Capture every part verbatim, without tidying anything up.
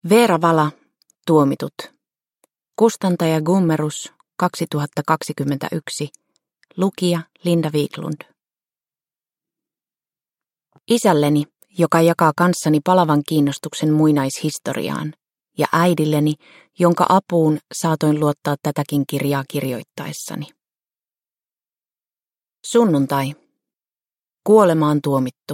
Veera Vala, tuomitut. Kustantaja Gummerus, kaksituhattakaksikymmentäyksi. Lukija Linda Wiklund. Isälleni, joka jakaa kanssani palavan kiinnostuksen muinaishistoriaan, ja äidilleni, jonka apuun saatoin luottaa tätäkin kirjaa kirjoittaessani. Sunnuntai. Kuolemaan tuomittu.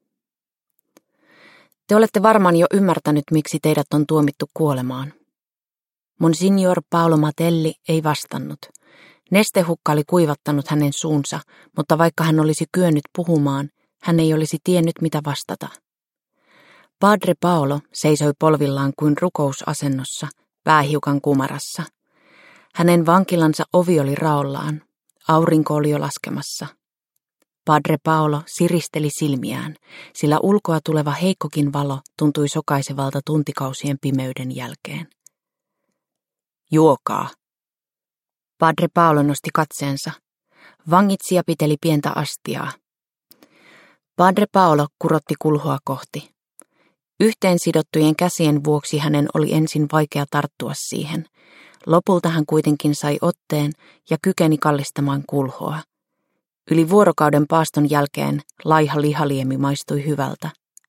Te olette varmaan jo ymmärtänyt, miksi teidät on tuomittu kuolemaan. Monsignor Paolo Matelli ei vastannut. Nestehukka oli kuivattanut hänen suunsa, mutta vaikka hän olisi kyennyt puhumaan, hän ei olisi tiennyt, mitä vastata. Padre Paolo seisoi polvillaan kuin rukousasennossa, pää hiukan kumarassa. Hänen vankilansa ovi oli raollaan. Aurinko oli jo laskemassa. Padre Paolo siristeli silmiään, sillä ulkoa tuleva heikkokin valo tuntui sokaisevalta tuntikausien pimeyden jälkeen. Juokaa. Padre Paolo nosti katseensa. Vangitsija piteli pientä astiaa. Padre Paolo kurotti kulhoa kohti. Yhteen sidottujen käsien vuoksi hänen oli ensin vaikea tarttua siihen. Lopulta hän kuitenkin sai otteen ja kykeni kallistamaan kulhoa. Yli vuorokauden paaston jälkeen laiha lihaliemi maistui hyvältä.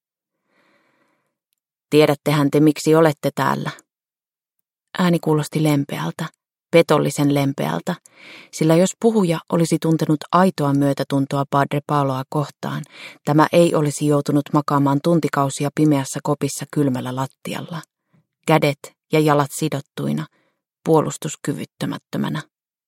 Tiedättehän te, miksi olette täällä? Ääni kuulosti lempeältä, petollisen lempeältä, sillä jos puhuja olisi tuntenut aitoa myötätuntoa Padre Paoloa kohtaan, tämä ei olisi joutunut makaamaan tuntikausia pimeässä kopissa kylmällä lattialla, kädet ja jalat sidottuina, puolustuskyvyttömättömänä.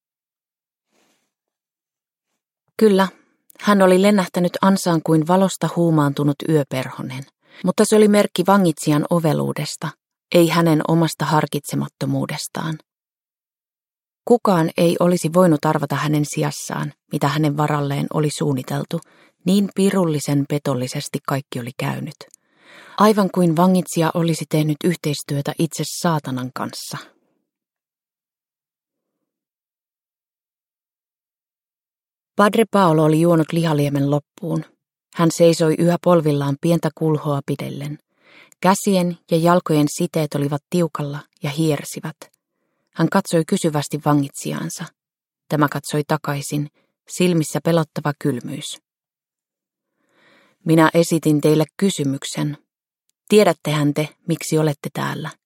Kyllä, hän oli lennähtänyt ansaan kuin valosta huumaantunut yöperhonen, mutta se oli merkki vangitsijan oveluudesta, ei hänen omasta harkitsemattomuudestaan. Kukaan ei olisi voinut arvata hänen sijassaan, mitä hänen varalleen oli suunniteltu, niin pirullisen petollisesti kaikki oli käynyt. Aivan kuin vangitsija olisi tehnyt yhteistyötä itse saatanan kanssa. Padre Paolo oli juonut lihaliemen loppuun. Hän seisoi yhä polvillaan pientä kulhoa pidellen. Käsien ja jalkojen siteet olivat tiukalla ja hiersivät. Hän katsoi kysyvästi vangitsijaansa. Tämä katsoi takaisin, silmissä pelottava kylmyys. Minä esitin teille kysymyksen. Tiedättehän te, miksi olette täällä?